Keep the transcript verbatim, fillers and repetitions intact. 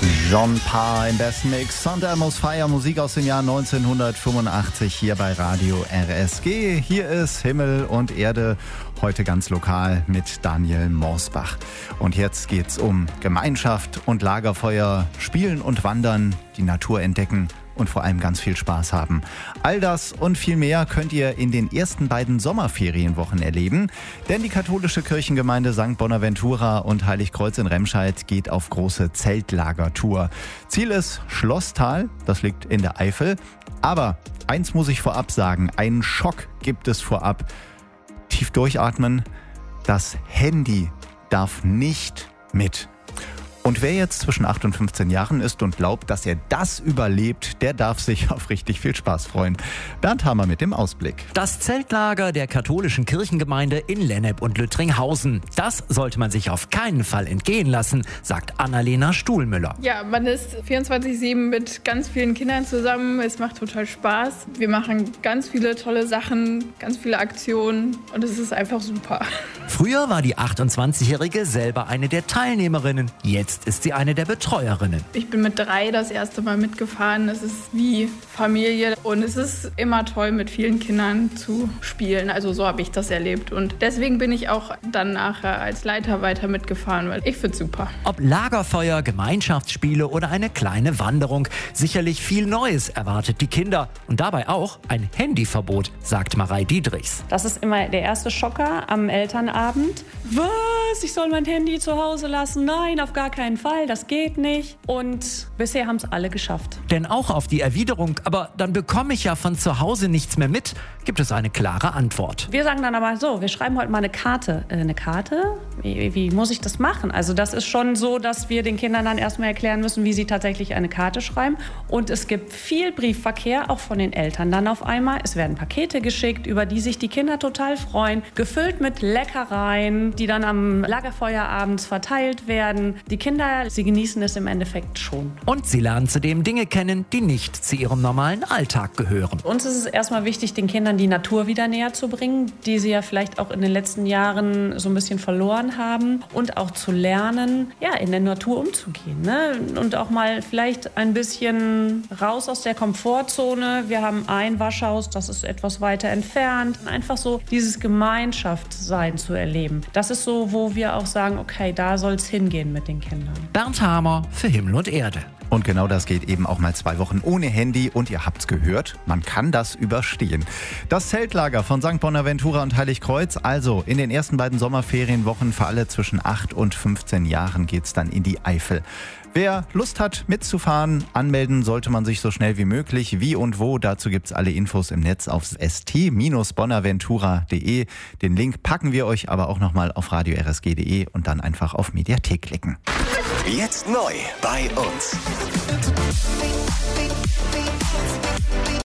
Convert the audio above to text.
John Parr im besten Mix. Sunday Almost Fire, Musik aus dem Jahr neunzehnhundertfünfundachtzig hier bei Radio R S G. Hier ist Himmel und Erde, heute ganz lokal mit Daniel Morsbach. Und jetzt geht's um Gemeinschaft und Lagerfeuer, Spielen und Wandern, die Natur entdecken und vor allem ganz viel Spaß haben. All das und viel mehr könnt ihr in den ersten beiden Sommerferienwochen erleben, denn die katholische Kirchengemeinde Sankt Bonaventura und Heiligkreuz in Remscheid geht auf große Zeltlagertour. Ziel ist Schlosstal, das liegt in der Eifel. Aber eins muss ich vorab sagen, einen Schock gibt es vorab. Tief durchatmen, das Handy darf nicht mit. Und wer jetzt zwischen acht und fünfzehn Jahren ist und glaubt, dass er das überlebt, der darf sich auf richtig viel Spaß freuen. Bernd Hammer mit dem Ausblick. Das Zeltlager der katholischen Kirchengemeinde in Lennep und Lüttringhausen. Das sollte man sich auf keinen Fall entgehen lassen, sagt Annalena Stuhlmüller. Ja, man ist vierundzwanzig sieben mit ganz vielen Kindern zusammen. Es macht total Spaß. Wir machen ganz viele tolle Sachen, ganz viele Aktionen und es ist einfach super. Früher war die achtundzwanzigjährige selber eine der Teilnehmerinnen. Jetzt ist sie eine der Betreuerinnen. Ich bin mit drei das erste Mal mitgefahren. Es ist wie Familie und es ist immer toll, mit vielen Kindern zu spielen. Also so habe ich das erlebt und deswegen bin ich auch dann nachher als Leiter weiter mitgefahren, weil ich finde es super. Ob Lagerfeuer, Gemeinschaftsspiele oder eine kleine Wanderung, sicherlich viel Neues erwartet die Kinder und dabei auch ein Handyverbot, sagt Marei Diedrichs. Das ist immer der erste Schocker am Elternabend. Was? Ich soll mein Handy zu Hause lassen? Nein, auf gar keinen Fall, das geht nicht. Und bisher haben es alle geschafft. Denn auch auf die Erwiderung, aber dann bekomme ich ja von zu Hause nichts mehr mit, gibt es eine klare Antwort. Wir sagen dann aber so, wir schreiben heute mal eine Karte. Äh, eine Karte? Wie, wie muss ich das machen? Also das ist schon so, dass wir den Kindern dann erstmal erklären müssen, wie sie tatsächlich eine Karte schreiben. Und es gibt viel Briefverkehr, auch von den Eltern dann auf einmal. Es werden Pakete geschickt, über die sich die Kinder total freuen, gefüllt mit Leckereien, die dann am Lagerfeuer abends verteilt werden. Die Kinder, sie genießen es im Endeffekt schon. Und sie lernen zudem Dinge kennen, die nicht zu ihrem normalen Alltag gehören. Uns ist es erstmal wichtig, den Kindern die Natur wieder näher zu bringen, die sie ja vielleicht auch in den letzten Jahren so ein bisschen verloren haben. Und auch zu lernen, ja, in der Natur umzugehen. Ne? Und auch mal vielleicht ein bisschen raus aus der Komfortzone. Wir haben ein Waschhaus, das ist etwas weiter entfernt. Einfach so dieses Gemeinschaftssein zu erleben. Das ist so, wo wir auch sagen, okay, da soll es hingehen mit den Kindern. Bernd Hammer für Himmel und Erde. Und genau das geht eben auch mal zwei Wochen ohne Handy. Und ihr habt's gehört, man kann das überstehen. Das Zeltlager von Sankt Bonaventura und Heiligkreuz. Also in den ersten beiden Sommerferienwochen für alle zwischen acht und fünfzehn Jahren geht's dann in die Eifel. Wer Lust hat mitzufahren, anmelden sollte man sich so schnell wie möglich. Wie und wo, dazu gibt's alle Infos im Netz auf s t bonaventura punkt d e. Den Link packen wir euch aber auch nochmal auf radio r s g punkt d e und dann einfach auf Mediathek klicken. Jetzt neu bei uns.